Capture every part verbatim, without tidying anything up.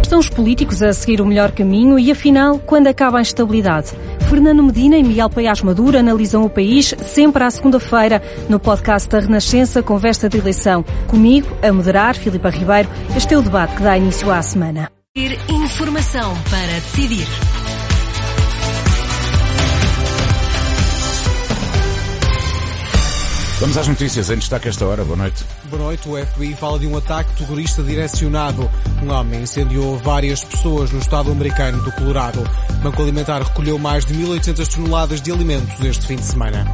Estão os políticos a seguir o melhor caminho e, afinal, quando acaba a instabilidade? Fernando Medina e Miguel Paiás Maduro analisam o país sempre à segunda-feira no podcast da Renascença Conversa de Eleição. Comigo, a moderar, Filipa Ribeiro, este é o debate que dá início à semana. Informação para decidir. Vamos às notícias, em destaque esta hora. Boa noite. Boa noite. O F B I fala de um ataque terrorista direcionado. Um homem incendiou várias pessoas no estado americano do Colorado. O Banco Alimentar recolheu mais de mil e oitocentas toneladas de alimentos este fim de semana.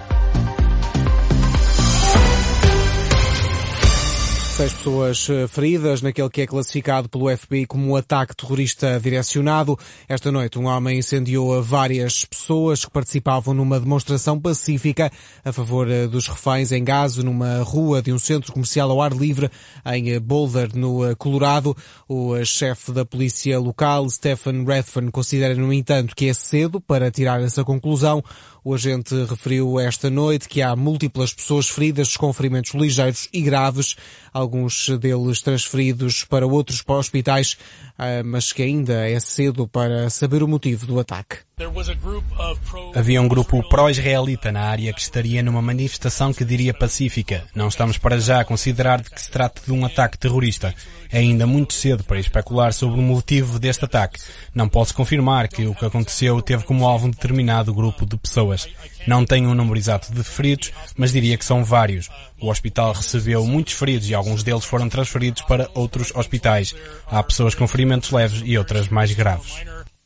Seis pessoas feridas naquele que é classificado pelo F B I como um ataque terrorista direcionado. Esta noite um homem incendiou várias pessoas que participavam numa demonstração pacífica a favor dos reféns em Gaza, numa rua de um centro comercial ao ar livre em Boulder, no Colorado. O chefe da polícia local, Stephen Redfern, considera, no entanto, que é cedo para tirar essa conclusão. O agente referiu esta noite que há múltiplas pessoas feridas com ferimentos ligeiros e graves, alguns deles transferidos para outros hospitais, mas que ainda é cedo para saber o motivo do ataque. Havia um grupo pró-israelita na área que estaria numa manifestação que diria pacífica. Não estamos para já a considerar de que se trata de um ataque terrorista. É ainda muito cedo para especular sobre o motivo deste ataque. Não posso confirmar que o que aconteceu teve como alvo um determinado grupo de pessoas. Não tenho um número exato de feridos, mas diria que são vários. O hospital recebeu muitos feridos e alguns deles foram transferidos para outros hospitais. Há pessoas com ferimentos leves e outras mais graves.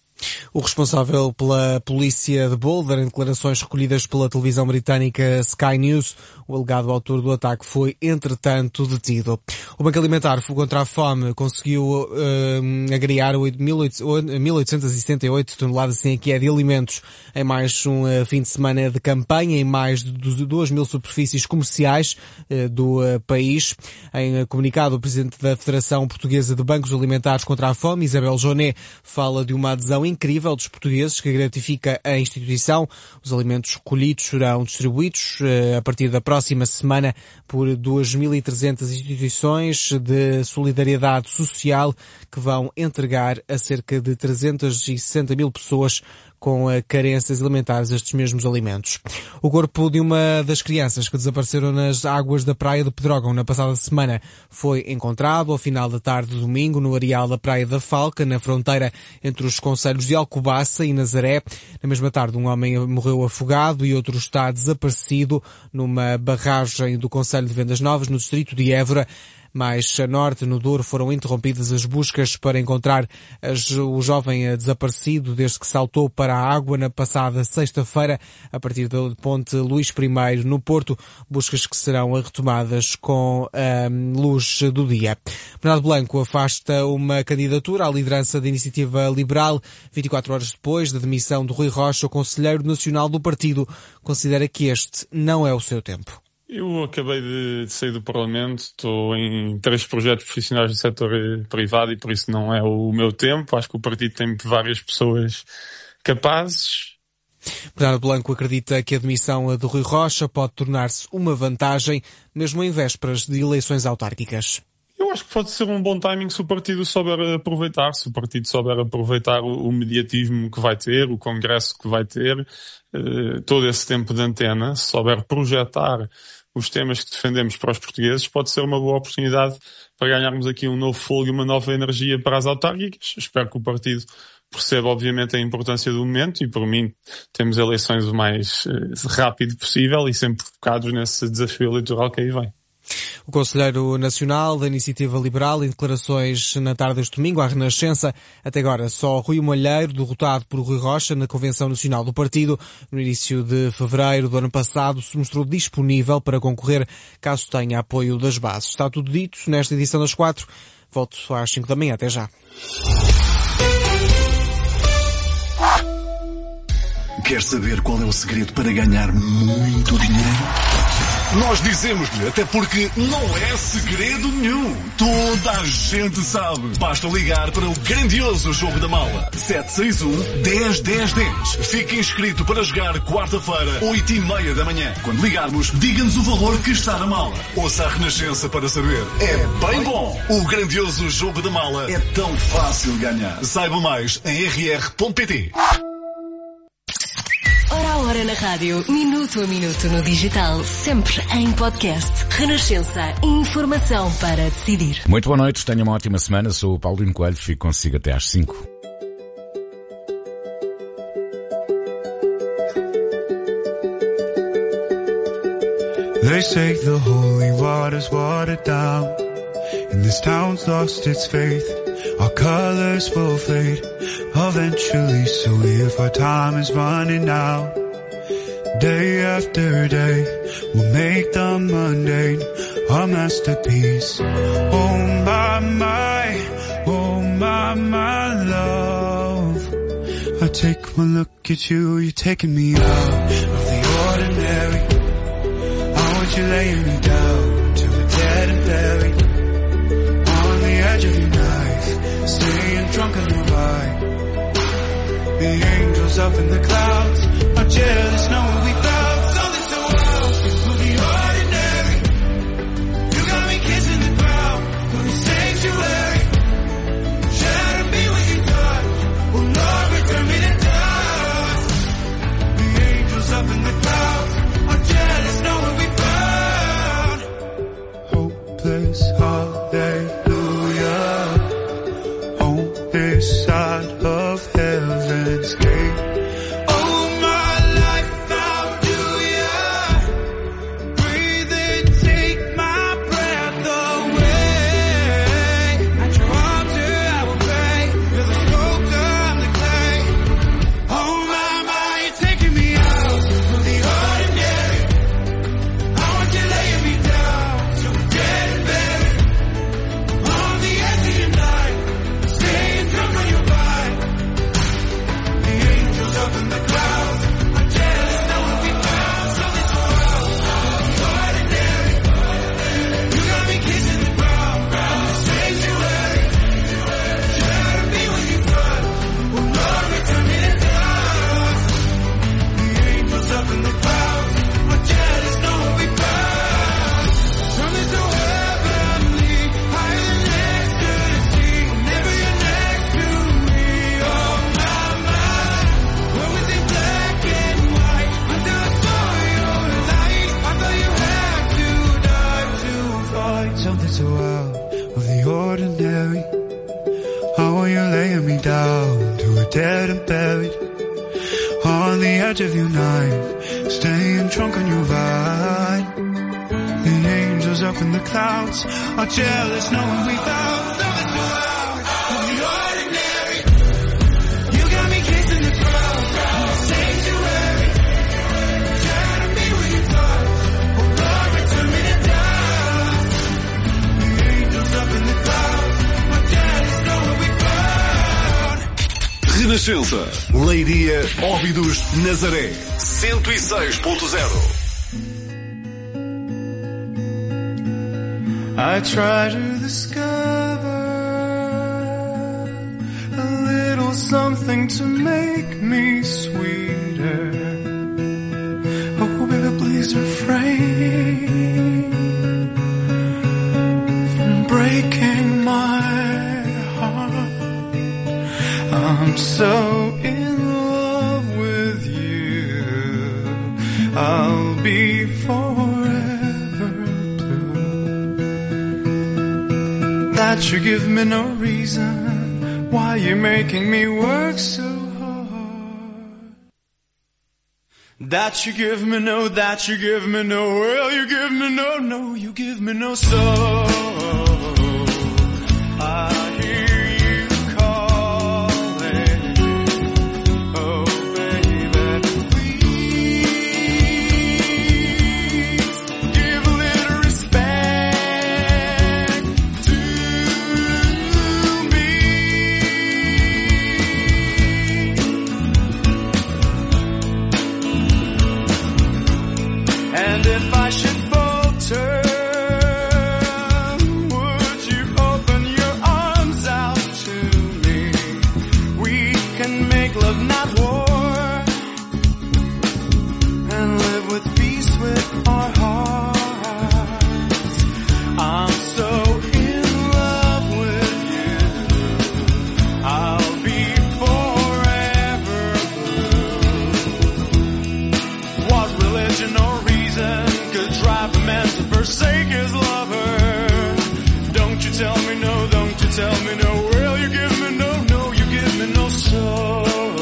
O responsável pela polícia de Boulder, em declarações recolhidas pela televisão britânica Sky News, o alegado autor do ataque foi, entretanto, detido. O Banco Alimentar contra a Fome conseguiu uh, agregar mil oitocentas e setenta e oito toneladas assim aqui é, de alimentos em mais um uh, fim de semana de campanha em mais de duas mil superfícies comerciais uh, do uh, país. Em uh, comunicado, o presidente da Federação Portuguesa de Bancos Alimentares contra a Fome, Isabel Joné, fala de uma adesão incrível dos portugueses que gratifica a instituição. Os alimentos recolhidos serão distribuídos uh, a partir da próxima semana por duas mil e trezentas instituições de solidariedade social que vão entregar a cerca de trezentas e sessenta mil pessoas com carências alimentares estes mesmos alimentos. O corpo de uma das crianças que desapareceram nas águas da praia de Pedrógão na passada semana foi encontrado ao final da tarde de domingo no areal da Praia da Falca, na fronteira entre os concelhos de Alcobaça e Nazaré. Na mesma tarde, um homem morreu afogado e outro está desaparecido numa barragem do concelho de Vendas Novas, no distrito de Évora. Mais a norte, no Douro, foram interrompidas as buscas para encontrar as, o jovem desaparecido desde que saltou para a água na passada sexta-feira, a partir da ponte Luís I, no Porto, buscas que serão retomadas com a luz do dia. Bernardo Blanco afasta uma candidatura à liderança da Iniciativa Liberal. vinte e quatro horas depois da demissão de Rui Rocha, o conselheiro nacional do partido considera que este não é o seu tempo. Eu acabei de sair do Parlamento, estou em três projetos profissionais do setor privado e por isso não é o meu tempo. Acho que o partido tem várias pessoas capazes. Bernardo Blanco acredita que a demissão do Rui Rocha pode tornar-se uma vantagem, mesmo em vésperas de eleições autárquicas. Eu acho que pode ser um bom timing se o partido souber aproveitar, se o partido souber aproveitar o, o mediatismo que vai ter, o congresso que vai ter, eh, todo esse tempo de antena, se souber projetar os temas que defendemos para os portugueses, pode ser uma boa oportunidade para ganharmos aqui um novo fôlego e uma nova energia para as autárquicas. Espero que o partido perceba, obviamente, a importância do momento e, por mim, temos eleições o mais eh, rápido possível e sempre focados nesse desafio eleitoral que aí vem. O Conselheiro Nacional da Iniciativa Liberal, em declarações na tarde deste domingo à Renascença, até agora só Rui Malheiro, derrotado por Rui Rocha na Convenção Nacional do Partido, no início de fevereiro do ano passado, se mostrou disponível para concorrer caso tenha apoio das bases. Está tudo dito nesta edição das quatro. Volto às cinco da manhã. Até já. Quer saber qual é o segredo para ganhar muito dinheiro? Nós dizemos-lhe, até porque não é segredo nenhum. Toda a gente sabe. Basta ligar para o grandioso Jogo da Mala. sete seis um, dez, dez, dez. Fique inscrito para jogar quarta-feira, oito e meia da manhã. Quando ligarmos, diga-nos o valor que está na mala. Ouça a Renascença para saber. É bem bom. O grandioso Jogo da Mala é tão fácil de ganhar. Saiba mais em r r ponto p t. Hora a hora na rádio, minuto a minuto no digital, sempre em podcast. Renascença, informação para decidir. Muito boa noite, tenha uma ótima semana. Sou o Paulino Coelho, fico consigo até às cinco. They say the holy water's watered down, and this town's lost its faith. Our colors will fade eventually, so if our time is running out, day after day, we'll make the mundane a masterpiece. Oh my, my, oh my, my love. I take one look at you, you're taking me out of the ordinary. I want you laying me down to the dead and buried, on the edge of your knife, staying drunk on your ride. The angels up in the clouds are jealous knowing we found something so wild for the ordinary. You got me kissing the ground for the sanctuary. Shadow me with your touch, oh Lord, return me to dust. The angels up in the clouds are jealous knowing we found hopeless hallelujah on this side of heaven's gate. Oh my life, how do ya breathe and take my breath away? At your altar I will pray, you're the sculptor, I'm the clay. Oh my, my, you're taking me out of the ordinary. I want you laying me down so we're dead and buried, on the edge of your night, staying drunk on your ride. The angels up in the clouds are jealous knowing we found something so wild, the ordinary. You got me kissing the ground from the sanctuary. Shadow me when you touch, oh Lord, return me to dust. The angels up in the clouds are jealous knowing we found something so heavenly, higher than ecstasy. Whenever you're next to me, oh my, my. What was in black and white until I saw your light? I thought you had to die to find something so out of the ordinary. I want you laying me down to a dead and buried, on the edge of your night, staying drunk on your ride. The angels up in the clouds are jealous knowing we found something so out of the ordinary. You got me kissing the ground from the sanctuary. Shadow me when you touch, oh Lord, return me to dust. The angels up in the clouds are jealous knowing we found. Renascença, Leiria, Óbidos, Nazaré, cento e seis ponto zero. I try to discover a little something to make me sweeter. Oh baby, please refrain from breaking my heart. I'm so in love with you, I'll be forever blue. That you give me no reason why you're making me work so hard. That you give me no, that you give me no, well you give me no, no, you give me no soul. I hear you calling, oh baby, please give a little respect to me. And if I should fall love, not war, and live with peace with our hearts. I'm so in love with you, I'll be forever blue. What religion or reason could drive a man to forsake his lover? Don't you tell me no, don't you tell me no. Will you give me no, no, you give me no soul.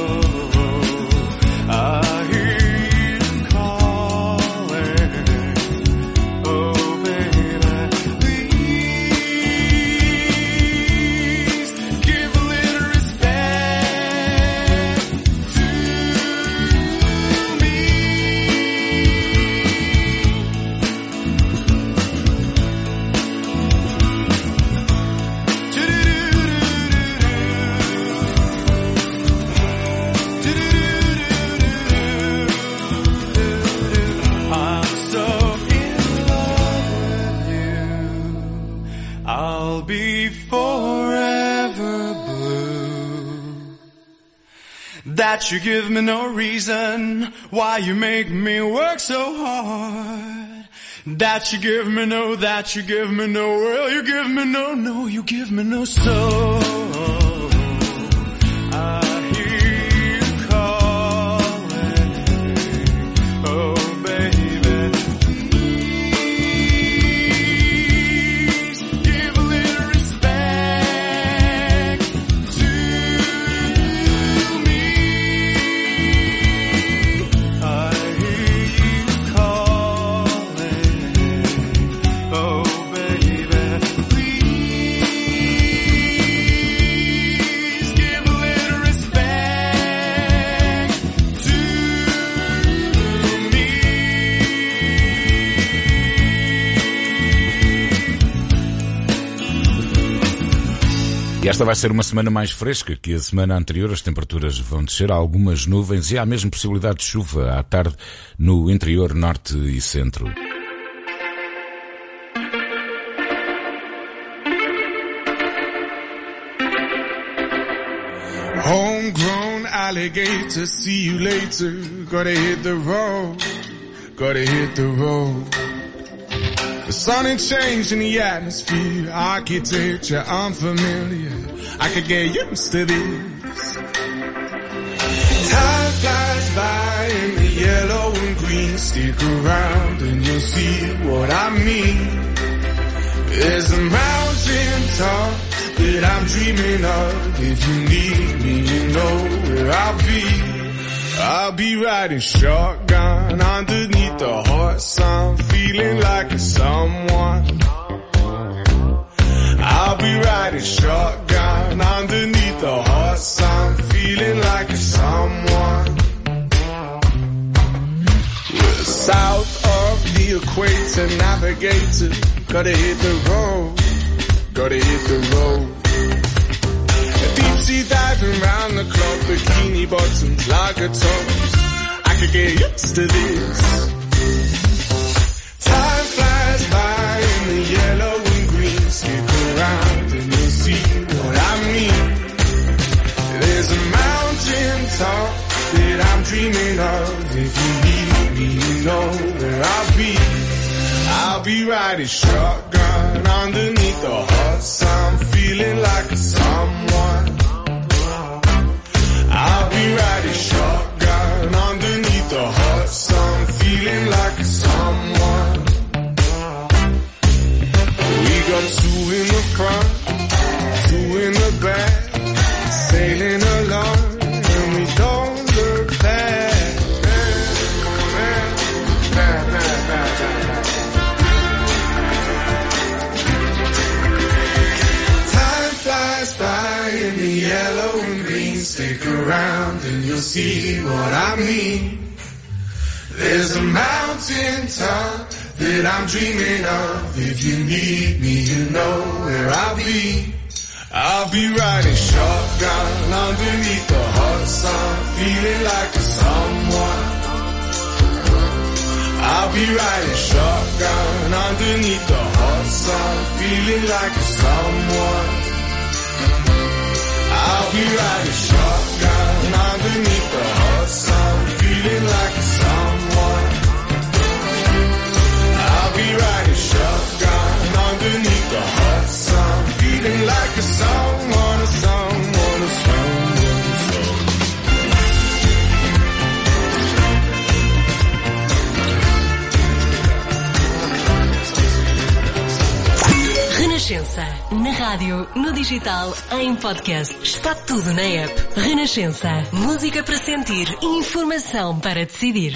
I hear you calling, oh baby, please give a little respect to me. I'm so in love with you, I'll be forever blue. That you give me no reason why you make me work so hard. That you give me no, that you give me no, well you give me no, no, you give me no soul. I hear you calling, oh baby, please give a little respect to me. I hear you calling, oh baby, please give a little respect to me. E esta vai ser uma semana mais fresca que a semana anterior. As temperaturas vão descer, há algumas nuvens e há mesmo possibilidade de chuva à tarde no interior norte e centro. Homegrown alligator, see you later. Gotta hit the road, gotta hit the road. The sun ain't changing the atmosphere, architecture unfamiliar. I could get used to this. Time flies by in the yellow and green. Stick around and you'll see what I mean. There's a mountain top that I'm dreaming of. If you need me, you know where I'll be. I'll be riding shotgun underneath the hot sun, feeling like a someone. I'll be riding shotgun underneath the hot sun, feeling like a someone. We're south of the equator, navigator. Gotta hit the road, gotta hit the road. Deep sea diving round the clock, bikini bottoms, lager tops. I could get used to this. Time flies by in the yellow and green. Stick around and you'll see what I mean. There's a mountain top that I'm dreaming of. If you need me, you know where I'll be. I'll be riding shotgun underneath the hot sun, feeling like a someone. I'll be riding shotgun underneath the hot sun, feeling like a someone. We got two in the front, two in the back, sailing along, and we don't look back. In the yellow and green, stick around and you'll see what I mean. There's a mountain top that I'm dreaming of. If you need me, you know where I'll be. I'll be riding shotgun underneath the hot sun, feeling like a someone. I'll be riding shotgun underneath the hot sun, feeling like a someone. I'll be riding shotgun underneath rádio, no digital, em podcast. Está tudo na app. Renascença. Música para sentir e informação para decidir.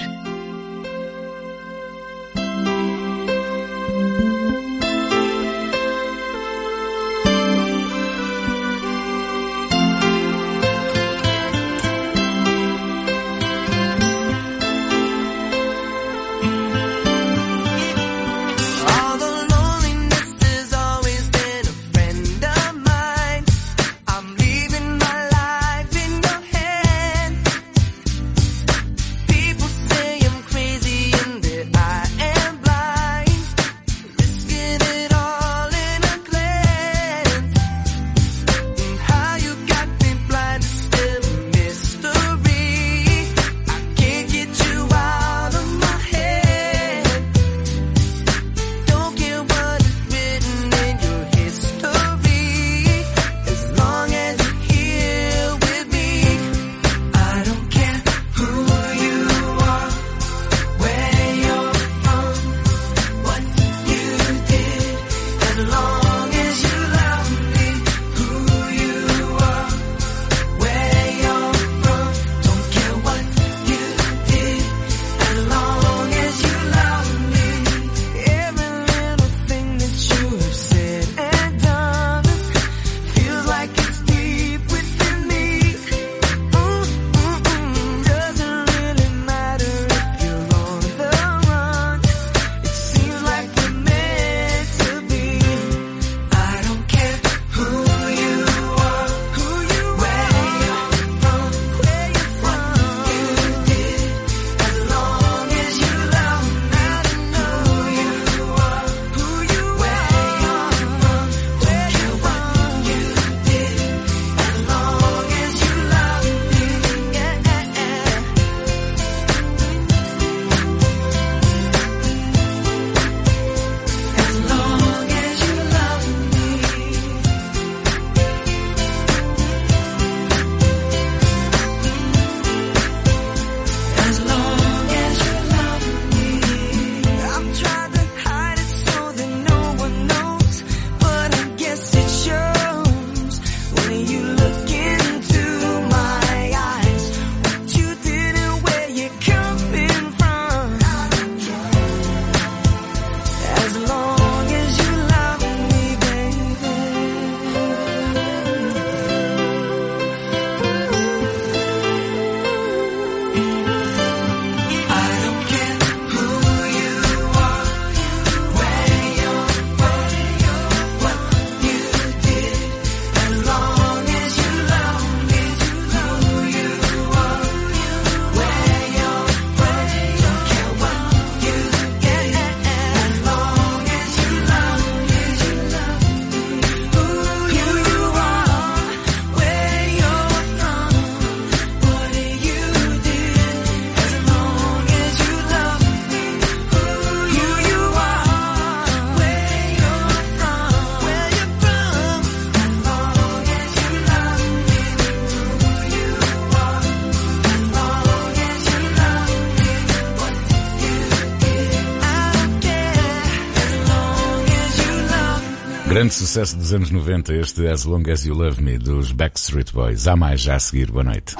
Grande sucesso dos anos noventa, este As Long As You Love Me, dos Backstreet Boys. Há mais já a seguir. Boa noite.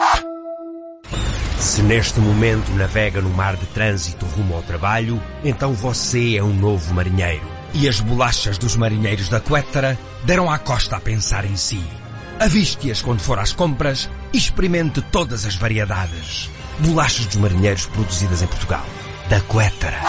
Se neste momento navega no mar de trânsito rumo ao trabalho, então você é um novo marinheiro. E as bolachas dos marinheiros da Quettara deram à costa a pensar em si. Aviste-as quando for às compras e experimente todas as variedades. Bolachas dos marinheiros produzidas em Portugal. Da Quettara.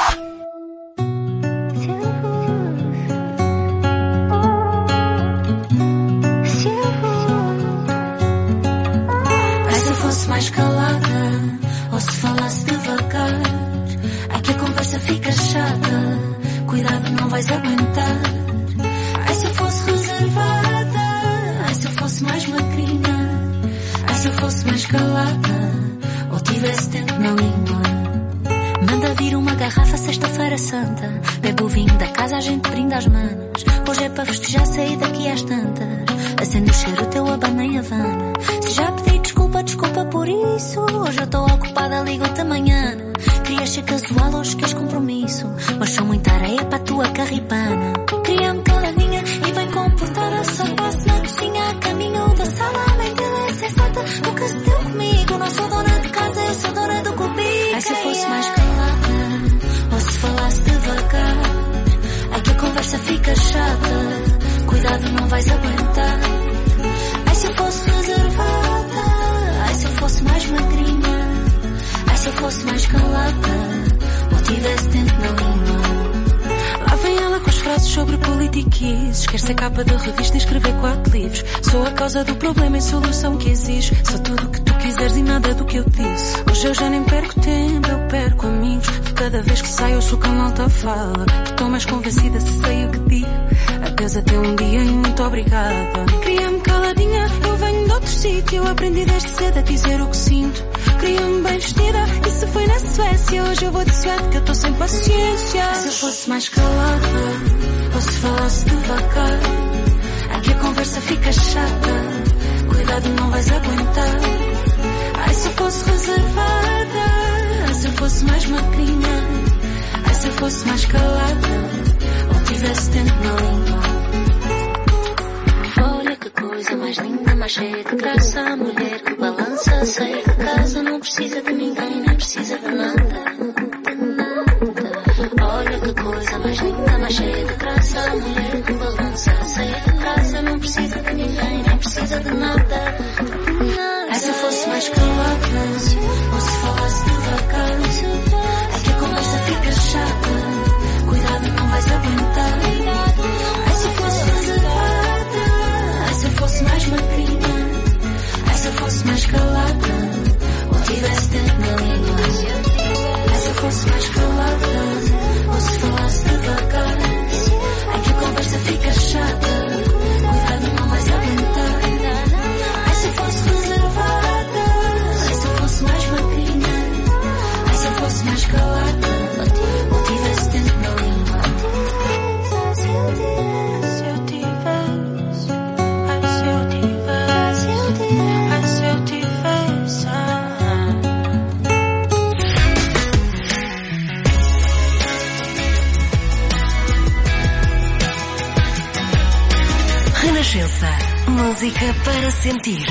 Mais calada, ou se falasse devagar, aqui a conversa fica chata, cuidado não vais aguentar. Ai se eu fosse reservada, ai se eu fosse mais magrinha, ai se eu fosse mais calada, ou tivesse tempo na língua. Manda vir uma garrafa sexta-feira santa, bebe o vinho da casa, a gente brinda às manos. Hoje é para festejar, sair daqui às tantas, acende o cheiro teu abana em Havana. Se já pedi desculpa, desculpa por isso, hoje eu estou ocupada, ligo-te amanhã. Querias ser casual, hoje queres compromisso, mas sou muita areia para a tua carripana. Cria-me caladinha e bem comportada, só para Quer ser capa de revista e escrever quatro livros. Sou a causa do problema e solução que exige. Sou tudo o que tu quiseres e nada do que eu disse. Hoje eu já nem perco tempo, eu perco amigos. De cada vez que saio eu sou com alta fala. Estou mais convencida se sei o que digo. Adeus até um dia e muito obrigada. Queria-me caladinha, eu venho de outro sítio. Eu aprendi desde cedo a dizer o que sinto. Queria-me bem vestida, e se foi na Suécia, hoje eu vou de suéte que eu estou sem paciência. Se eu fosse mais calada, ou se falasse devagar, aqui a conversa fica chata. Cuidado, não vais aguentar. Ai, se eu fosse reservada, ai, se eu fosse mais magrinha, ai, se eu fosse mais calada, ou tivesse tempo na língua. Olha que coisa mais linda, mais cheia de graça. A mulher que balança, sai de casa, não precisa de ninguém, nem precisa de nada. Olha que coisa mais linda, mais cheia de graça. A mulher que balança, sai de casa, não precisa de ninguém, nem precisa de nada. Ai, se eu fosse mais calada, ou se falasse devagar, aqui a conversa fica chata. Cuidado, não vais aguentar. Ai, se eu fosse reservada, ai, se eu fosse mais magrinha, ai, se eu fosse mais calada, ou tivesse tempo na língua. Ai, se eu fosse mais calada, ou se falasse devagar, aqui a conversa fica chata. Cuidado, não vais aguentar. Ai, se eu fosse reservada, ai, se eu fosse mais magrinha, ai, se eu fosse mais calada, ou tivesse tempo na língua. Se eu tivesse, se eu tivesse, ai, se eu tivesse, ai, se eu tivesse, Renascença, música para sentir.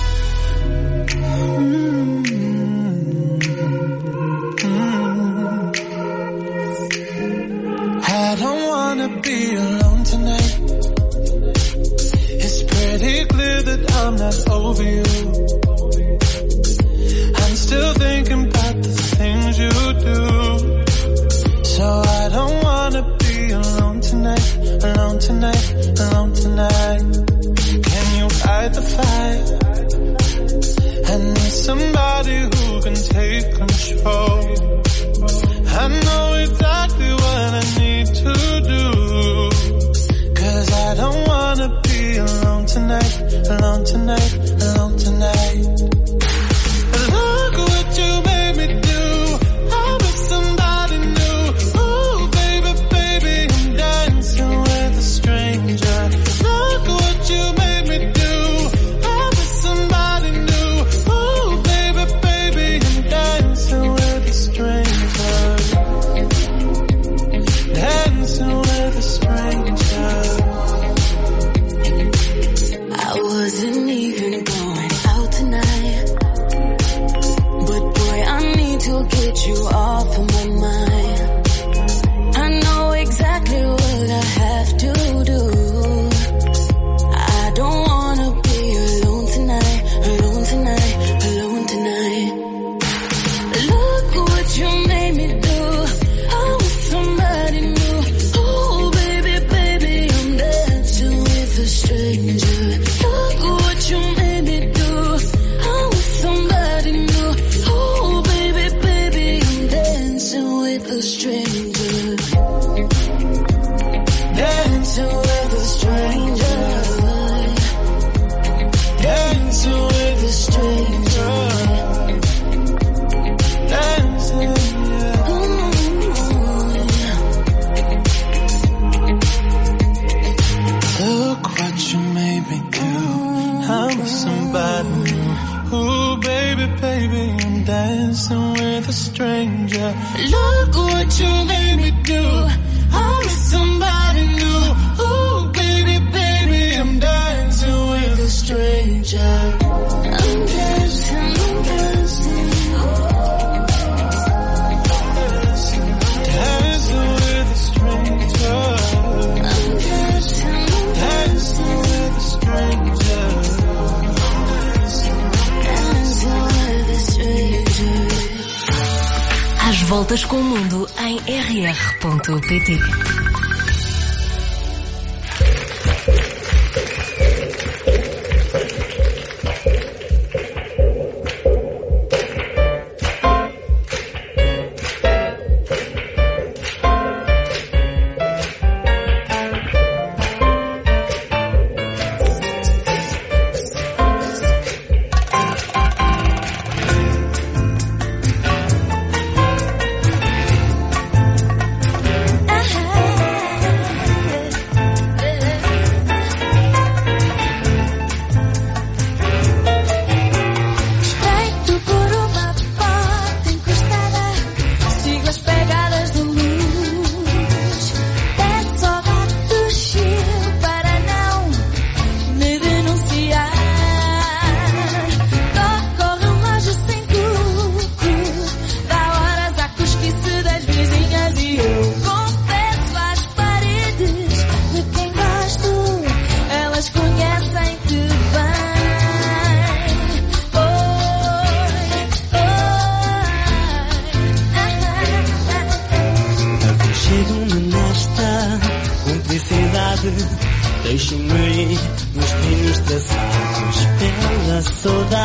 I don't wanna be alone tonight. It's pretty clear that I'm not over you. I'm still thinking about the things you do. So I don't wanna be alone tonight, alone tonight, alone tonight. Can you fight the fight? I need somebody who can take control. I know exactly what I need to do. Cause I don't wanna be alone tonight, alone tonight, alone tonight. Look what you made me do. I'm with somebody new. Ooh, baby, baby, I'm dancing with a stranger. Look what you made me do. I'm with somebody new. Ooh, baby, baby, I'm dancing with a stranger. Dancing with a stranger. I wasn't even going out tonight, but boy, I need to get you off of my mind. I know exactly what I have to do. I don't wanna be alone tonight, alone tonight, alone tonight. Look what you made me do. I'm with somebody new. Oh, baby, baby, I'm dancing with a stranger. Look what you made me do. I'm with somebody new. Oh, baby, baby, I'm dancing with a stranger. Dancing with a stranger. Dancing with a stranger. Dancing, yeah. Look what you made me do. I'm with somebody new. Ooh, baby, baby, I'm dancing with a stranger. Look what you made me do. I'm with somebody new. Ooh, baby, baby, I'm dancing with a stranger. I'm dancing, I'm dancing. Dancing with a stranger. I'm dancing, dancing with a stranger. Dancing with a stranger. Às voltas com o mundo em r r ponto p t.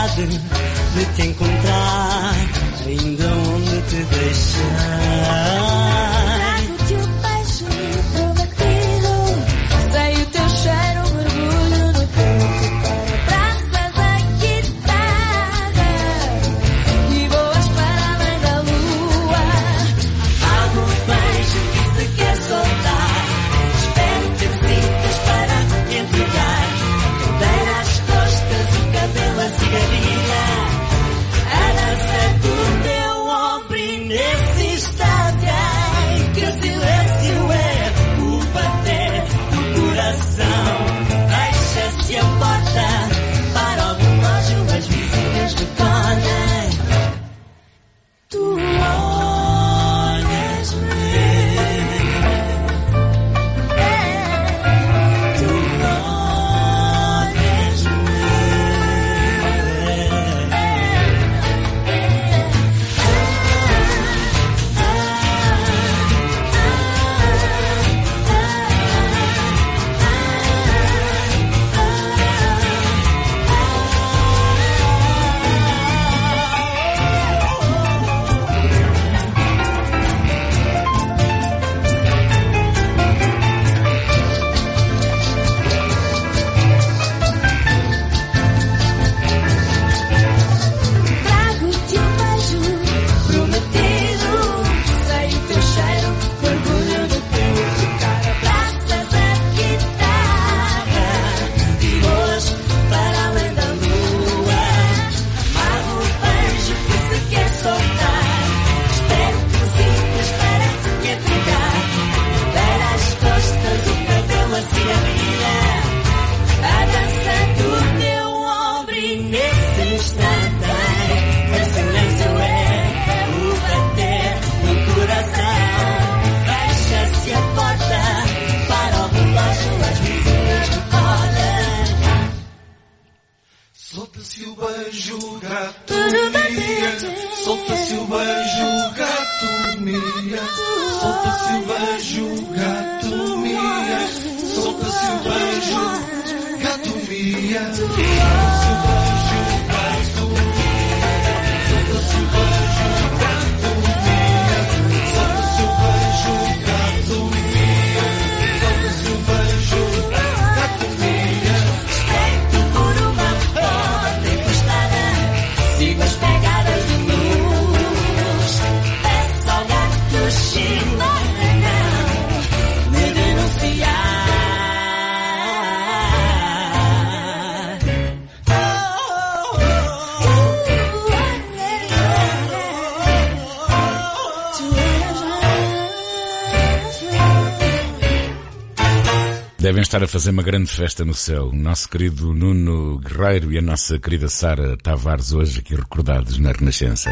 vontade de te encontrar, ainda onde te deixar. Trago-te o beijo prometido, sei o teu cheiro, mergulho no teu corpo. Braças a guitarra e voas para além da lua. Apago o beijo que se quer soltar, espero que decidas para te entregar. Cadeira às costas, o cabelo a cigarrilha, a dança do teu ombro e nesse instante, ai, que o silêncio é o bater do coração. Fecha-se a porta para o relógio, as vizinhas recolhem. Tu olhas-me, tu trago-te o beijo prometido, sei o teu cheiro, mergulho no teu tocar. Braças a guitarra e voas para além da lua. Amarro o beijo que se quer soltar, espero que decidas para te entregar. Cadeira às costas, o cabelo a cigarrilha, a dança do teu ombro e nesse instante, o silêncio é o bater do coração. Fecha-se a porta para o relógio, as vizinhas recolhem. Solta-se o beijo, gato mia. Solta-se o beijo, gato mia. Solta-se o beijo, gato mia. Solta-se o beijo, gato mia. Solta-se o beijo, gato mia. Solta-se o beijo, gato mia. Solta-se o beijo, gato mia. Solta-se o beijo, gato mia. Espero por uma porta encostada, sigo as pegadas de luz. Peço ao gato chimarrão me denunciar. Devem estar a fazer uma grande festa no céu. O nosso querido Nuno Guerreiro e a nossa querida Sara Tavares, hoje aqui recordados na Renascença.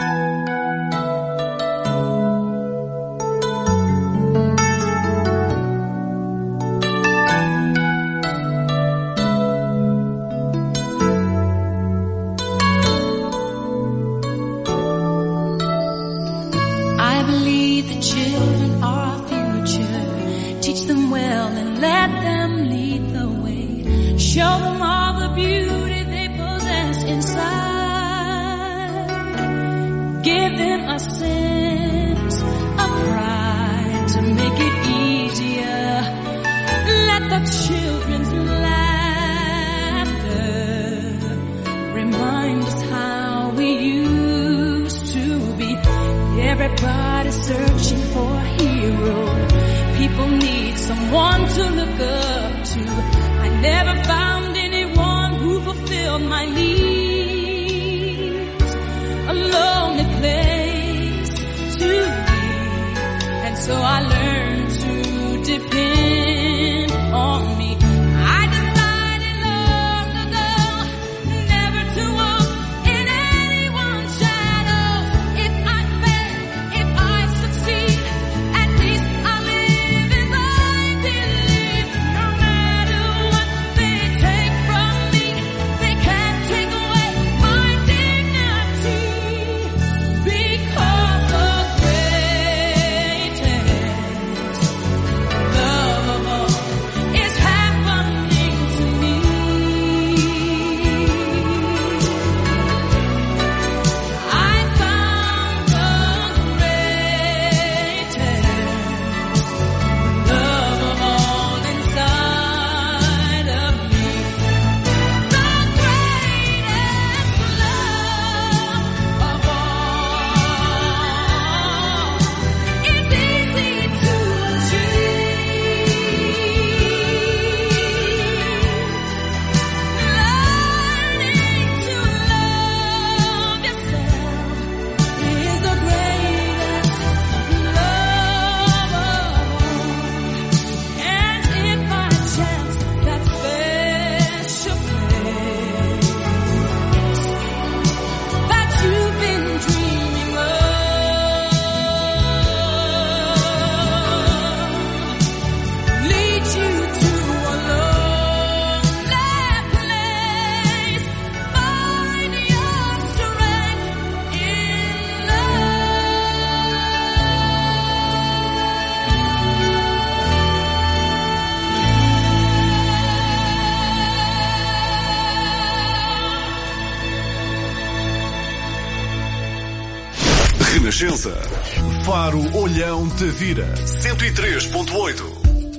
I believe the children are our future. Teach them well and let them lead the way. Show them all the beauty they possess inside. Give them a sense of pride to make it easier. Let the children's laughter remind us how we used to be. Everybody's searching for a hero. People need someone to look up to. I never found anyone who fulfilled my needs. A lonely place to be. And so I learned to depend on me. I decided long ago never to walk in anyone's shadows. If I fail, if I succeed, at least I live as I believe. No matter what they take from me, they can't take away my dignity. Because the greatest love of Renascença. Faro Olhão Tavira. cento e três ponto oito.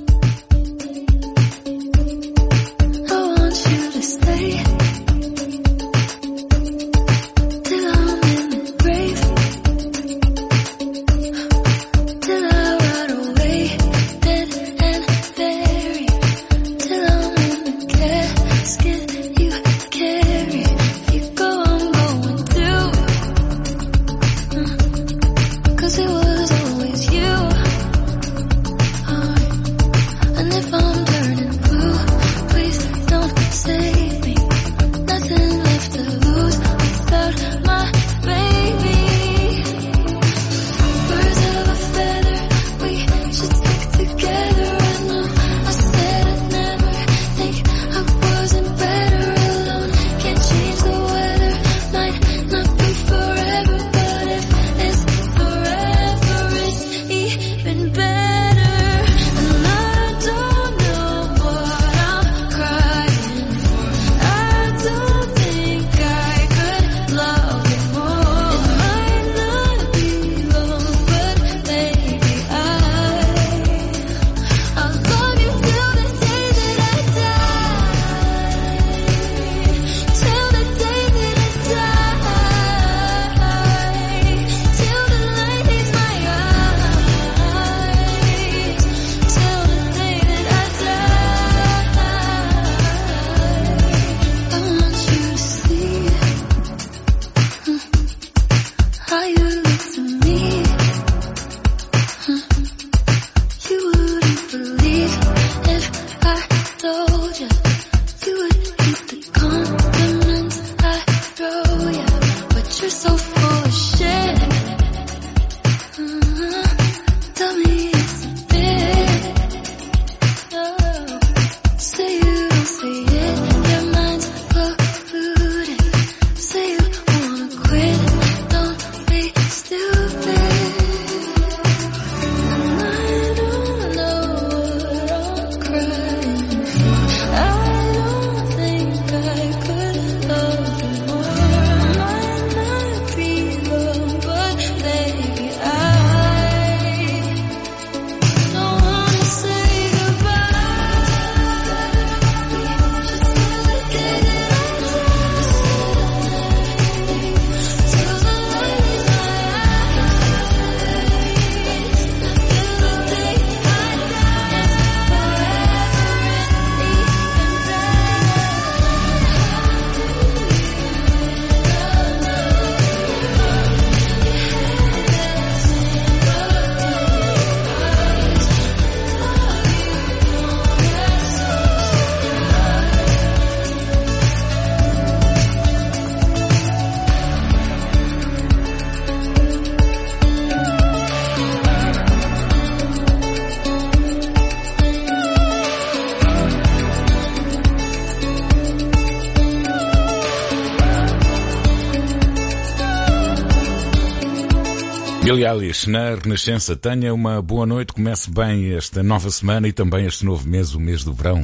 Billie Eilish na Renascença. Tenha uma boa noite, comece bem esta nova semana e também este novo mês, o mês do verão.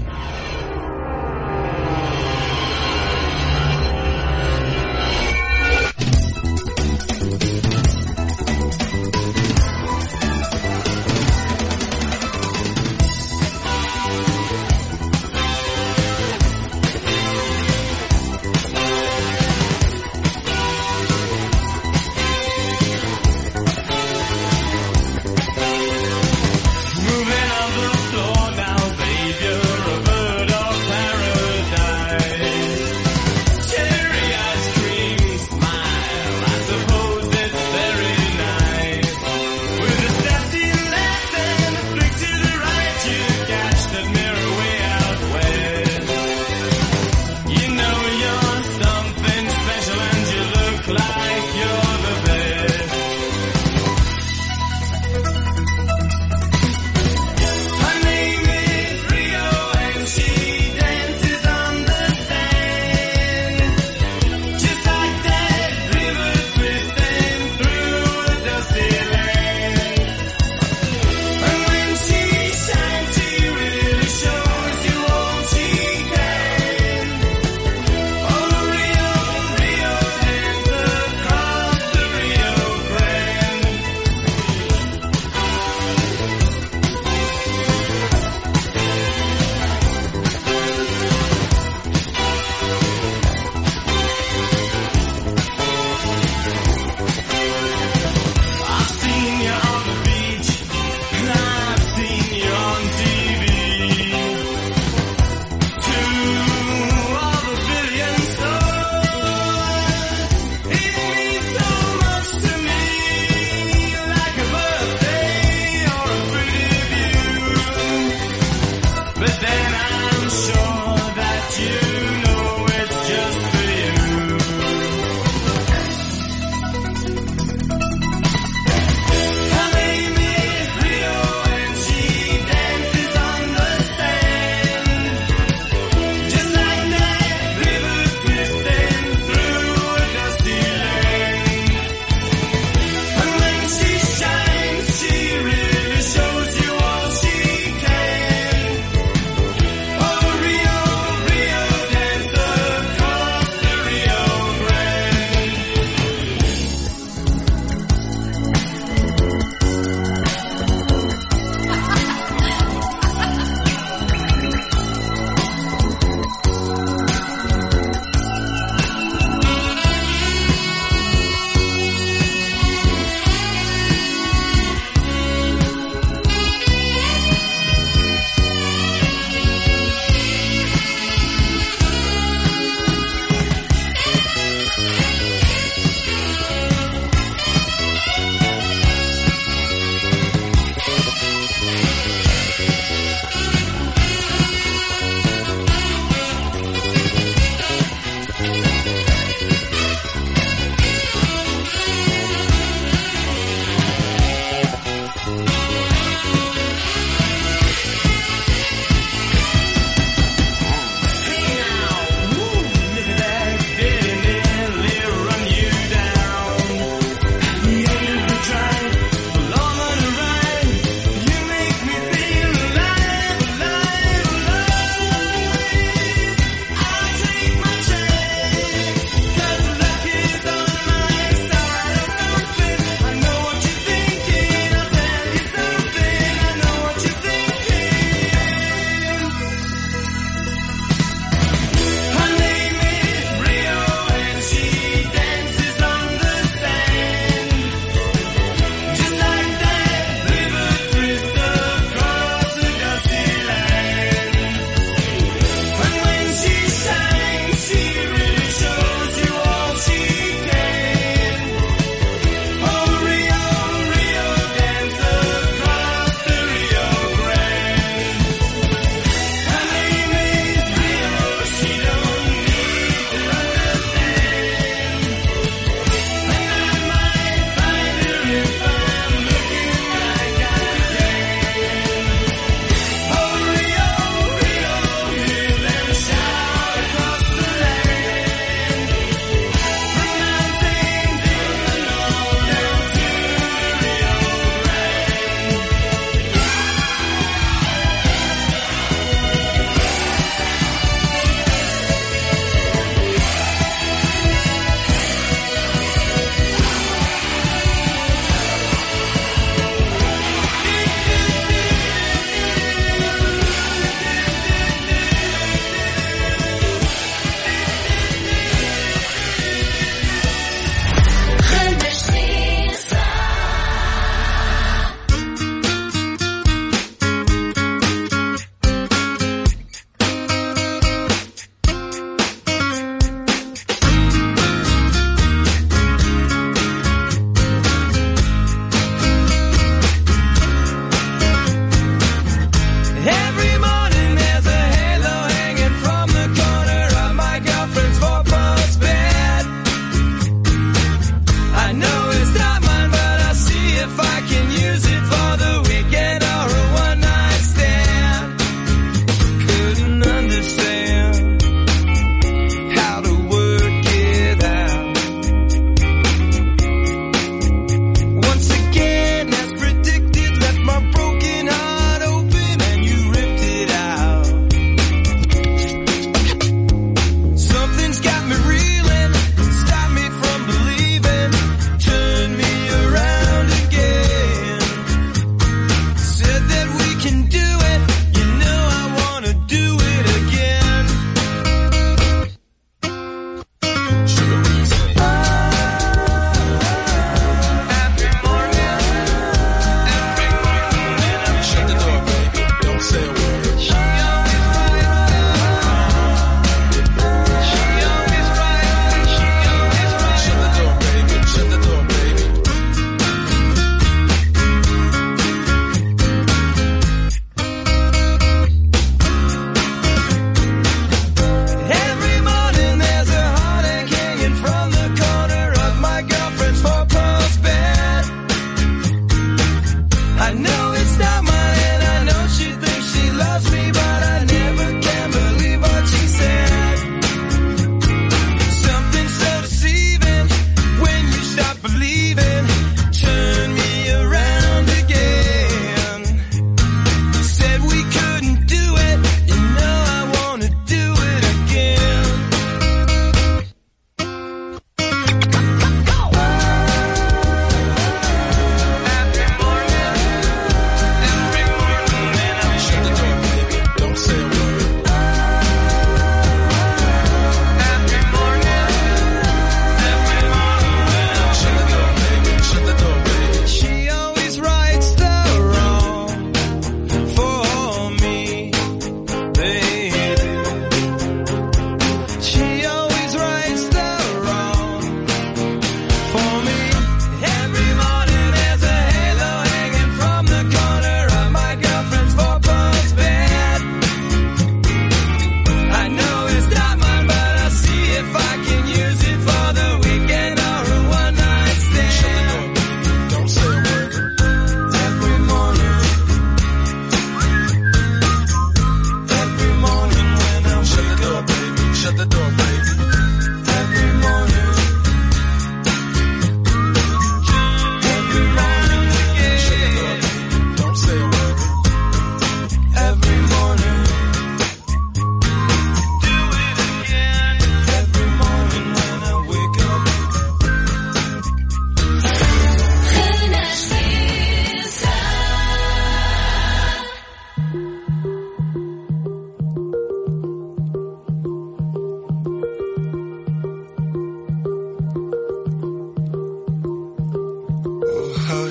Moving on the floor now, babe, you're a bird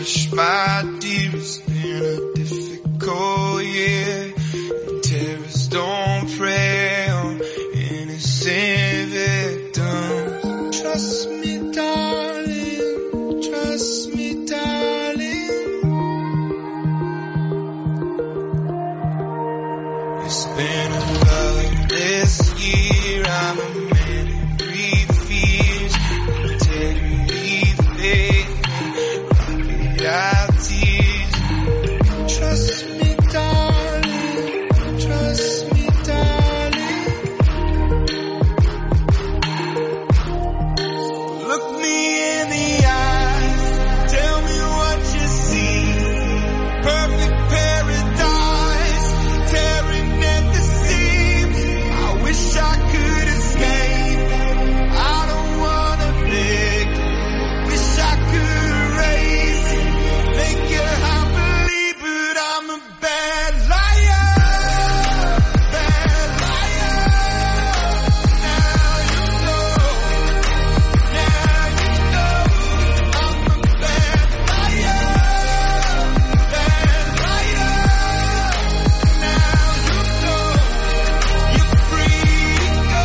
Hush, my dear, it's been a difficult year. And terrorists don't prey on innocent victims. Trust me, darling, trust me, darling. It's been a loveless year, I'm a man who breathes fears. Integrity, faith, out tears. Trust me, darling, trust me, darling. Look me in the eyes, tell me what you see. Perfect paradise, tearing at the seams. I wish I could escape, I don't wanna beg. Wish I could erase it, make you happily, but I'm a bad liar, bad liar. Now you know, now you know, I'm a bad liar, bad liar. Now you know, you're free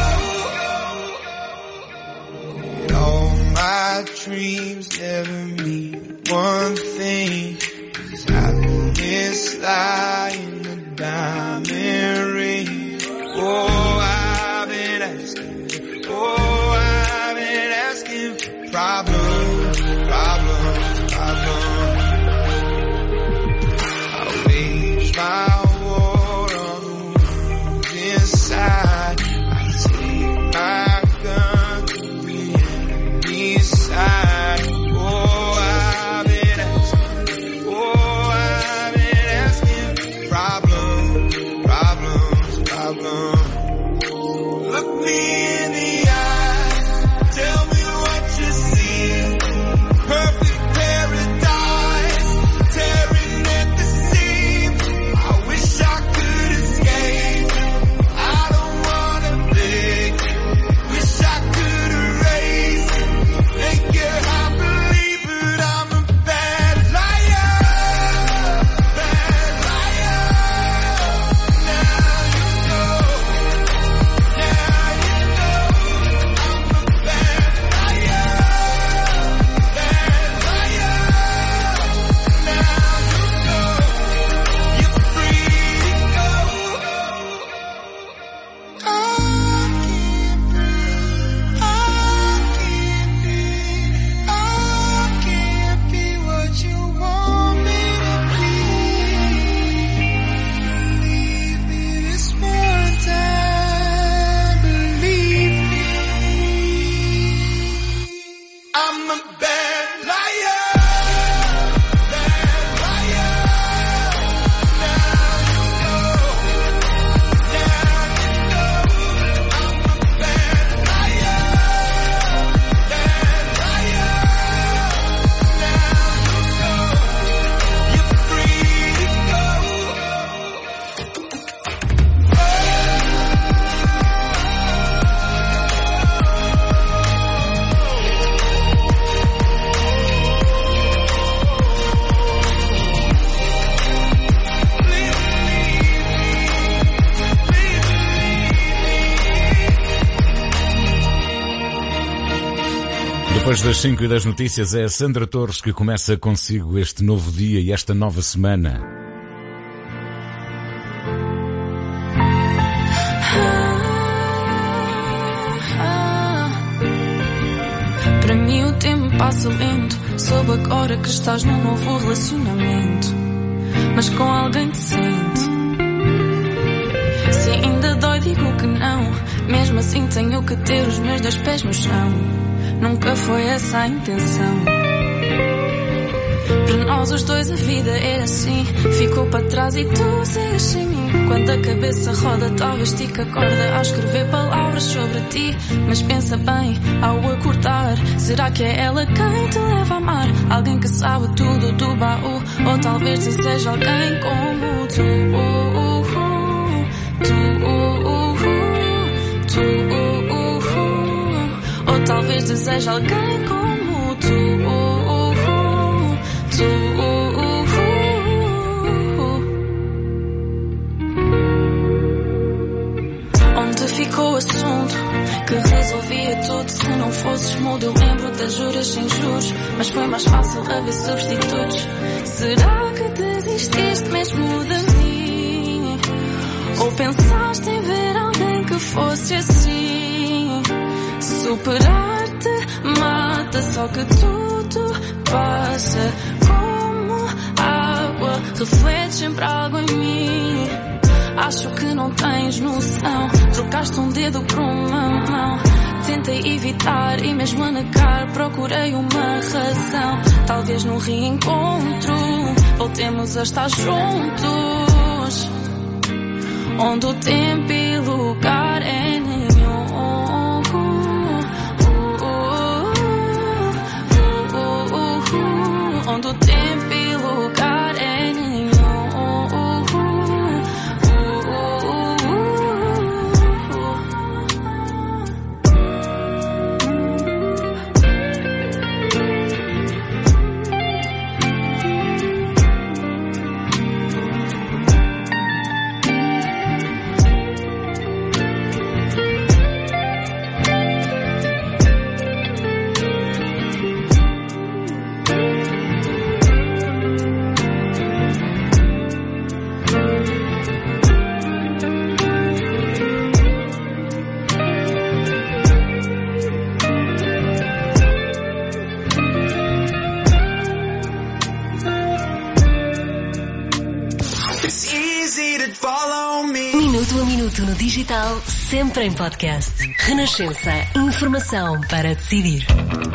to go. All my dreams never mean one thing. Is happiness lie in the diamond ring? Oh, I've been asking, oh, I've been asking for problems, problems, problems. I wage my war on the wounds inside. I take my gun to the enemy's side. Oh, I've been asking, oh, I've been asking for problems, problems, problems. Look me in the eyes, tell me what you see. Perfect paradise, tearing at the seams. I wish I could escape, I don't wanna beg. Wish I could erase it, make you happily, but I'm a bad liar, bad liar. Now you know, now you know, I'm a bad liar, bad liar. Now you know, you're free to go. I can't breathe, I can't be, I can't be what you want me to be. Believe me this one time, believe me. I'm a bad liar, bad liar. Now you know, now you know, I'm a bad liar, bad liar. Now you know, you're free to go. Depois das cinco e das notícias, é a Sandra Torres que começa consigo este novo dia e esta nova semana. Para mim o tempo passa lento. Soube agora que estás num novo relacionamento, mas com alguém decente. Se ainda dói digo que não, mesmo assim tenho que ter os meus dois pés no chão. Nunca foi essa a intenção. Para nós os dois a vida era assim, ficou para trás e tu segues sem mim. Quando a cabeça roda talvez estica a corda ao escrever palavras sobre ti. Mas pensa bem ao acordar, será que é ela quem te leva a amar? Alguém que sabe tudo do baú, ou talvez seja alguém como tu. Oh, oh, oh, tu, oh, oh, oh, tu, oh, oh, oh. Ou talvez deseje alguém como tu. Oh, oh, oh, tu. Onde ficou o assunto que resolvia tudo? Se não fosses mudo, eu lembro das juras sem juros, mas foi mais fácil haver substitutos. Será que desististe mesmo de mim? Ou pensaste em ver alguém que fosse assim? Superar-te mata, só que tudo passa como água, reflete sempre algo em mim. Acho que não tens noção, trocaste um dedo por uma mão. Tentei evitar e mesmo a negar procurei uma razão. Talvez num reencontro voltemos a estar juntos, onde o tempo e lugar é nenhum. Onde o tempo e lugar é nenhum. Minuto a minuto no digital, sempre em podcast. Renascença, informação para decidir.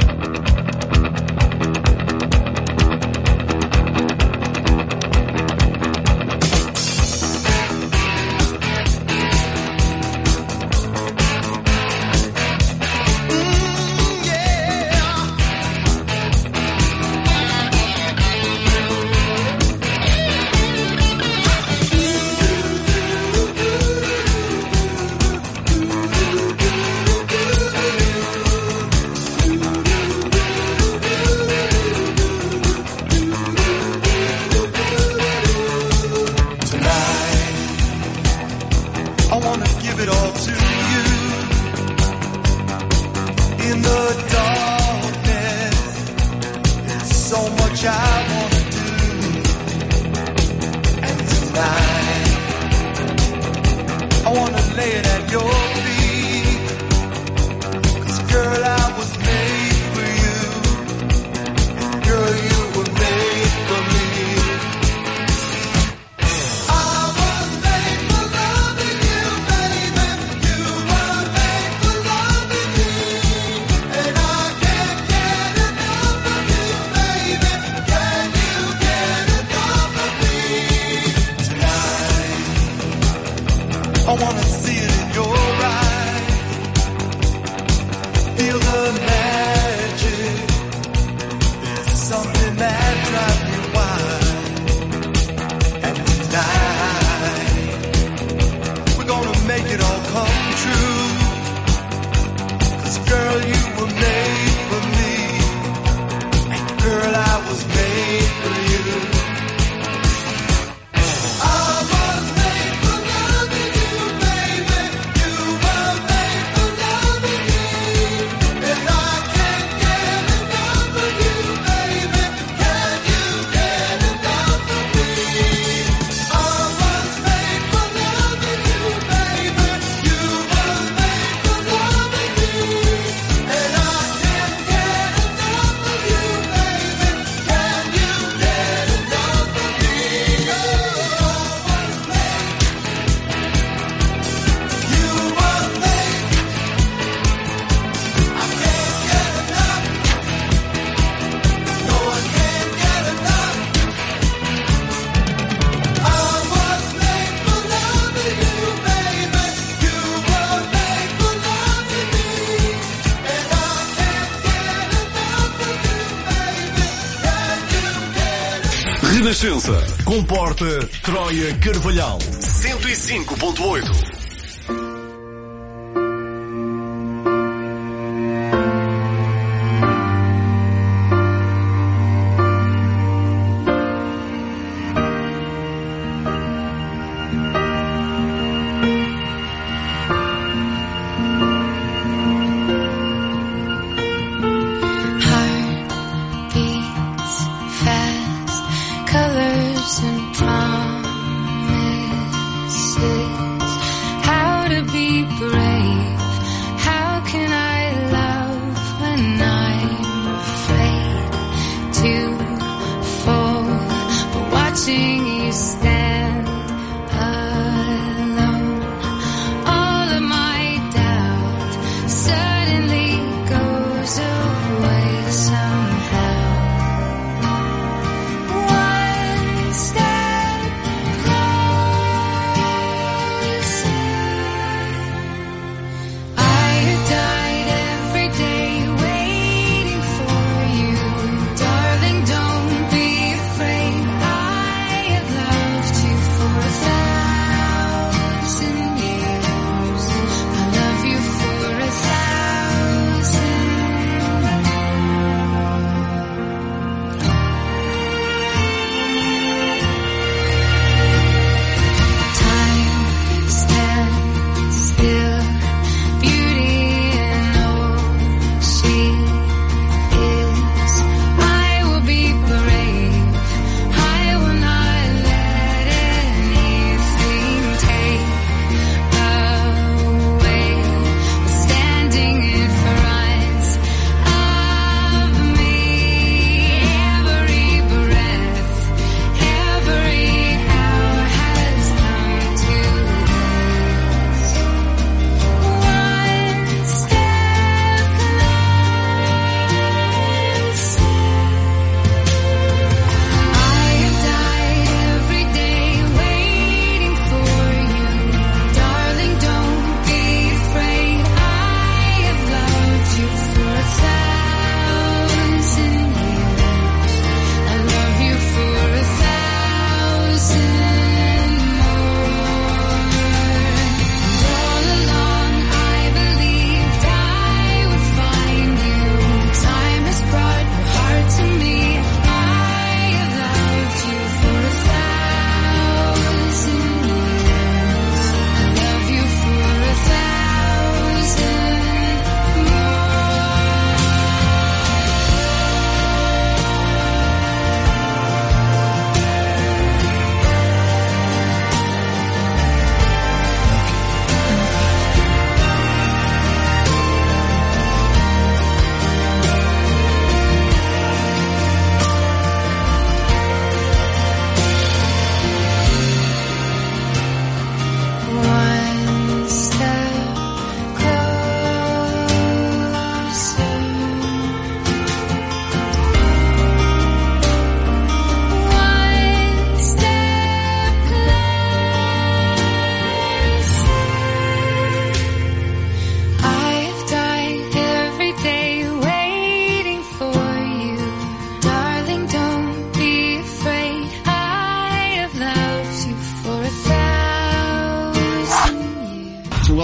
Renascença, comporta Troia Carvalhal, cento e cinco ponto oito.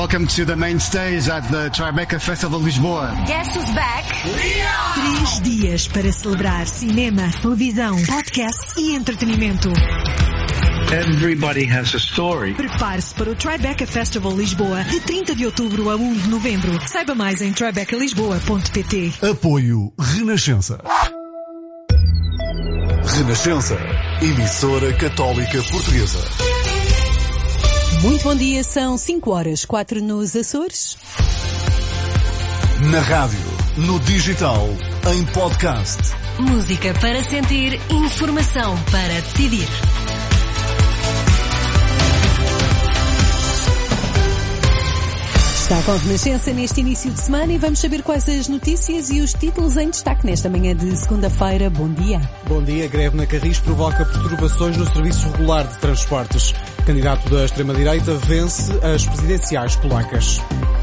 welcome to the main stage at the Tribeca Festival Lisboa. Guess who's back? Três dias para celebrar cinema, televisão, podcast e entretenimento. Everybody has a story. Prepare-se para o Tribeca Festival Lisboa, de trinta de outubro a um de novembro. Saiba mais em tribeca lisboa ponto pt. Apoio Renascença. Renascença, emissora católica portuguesa. Muito bom dia, são cinco horas, quatro nos Açores. Na rádio, no digital, em podcast. Música para sentir, informação para decidir. Está com a Renascença neste início de semana e vamos saber quais as notícias e os títulos em destaque nesta manhã de segunda-feira. Bom dia. Bom dia. Greve na Carris provoca perturbações no serviço regular de transportes. Candidato da extrema-direita vence as presidenciais polacas.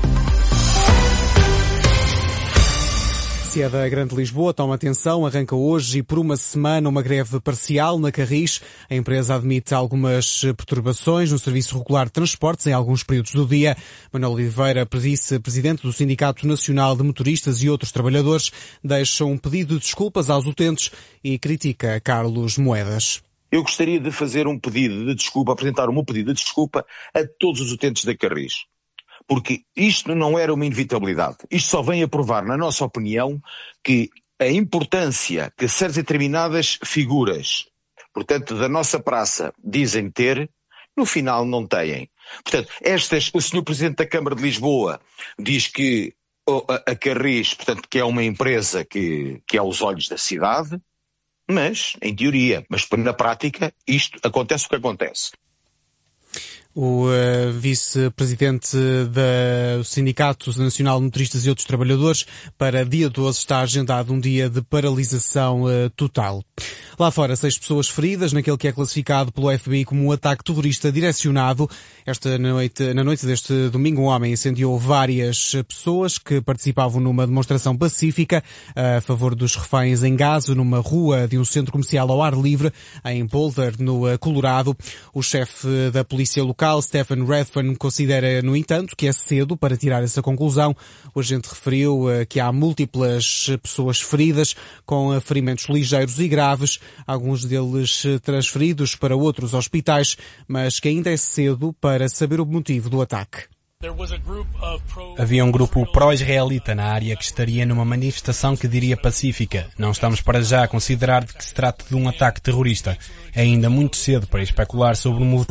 A da Grande Lisboa toma atenção, arranca hoje e por uma semana uma greve parcial na Carris. A empresa admite algumas perturbações no serviço regular de transportes em alguns períodos do dia. Manuel Oliveira, vice-presidente do Sindicato Nacional de Motoristas e outros trabalhadores, deixa um pedido de desculpas aos utentes e critica Carlos Moedas. Eu gostaria de fazer um pedido de desculpa, apresentar o meu pedido de desculpa a todos os utentes da Carris. Porque isto não era uma inevitabilidade. Isto só vem a provar, na nossa opinião, que a importância que certas determinadas figuras, portanto, da nossa praça, dizem ter, no final não têm. Portanto, estas, o senhor Presidente da Câmara de Lisboa diz que a, a Carris, portanto, que é uma empresa que, que é aos olhos da cidade, mas, em teoria, mas na prática, isto acontece o que acontece. O uh, vice-presidente do Sindicato Nacional de Motoristas e outros trabalhadores, para dia doze está agendado um dia de paralisação uh, total. Lá fora, seis pessoas feridas naquele que é classificado pelo F B I como um ataque terrorista direcionado. Esta noite, na noite deste domingo, um homem incendiou várias pessoas que participavam numa demonstração pacífica a favor dos reféns em Gaza, numa rua de um centro comercial ao ar livre, em Boulder, no Colorado. O chefe da polícia local, Stephen Redfern, considera, no entanto, que é cedo para tirar essa conclusão. O agente referiu que há múltiplas pessoas feridas, com ferimentos ligeiros e graves, alguns deles transferidos para outros hospitais, mas que ainda é cedo para saber o motivo do ataque. Havia um grupo pró-israelita na área que estaria numa manifestação que diria pacífica. Não estamos para já a considerar que se trata de um ataque terrorista. É ainda muito cedo para especular sobre o motivo.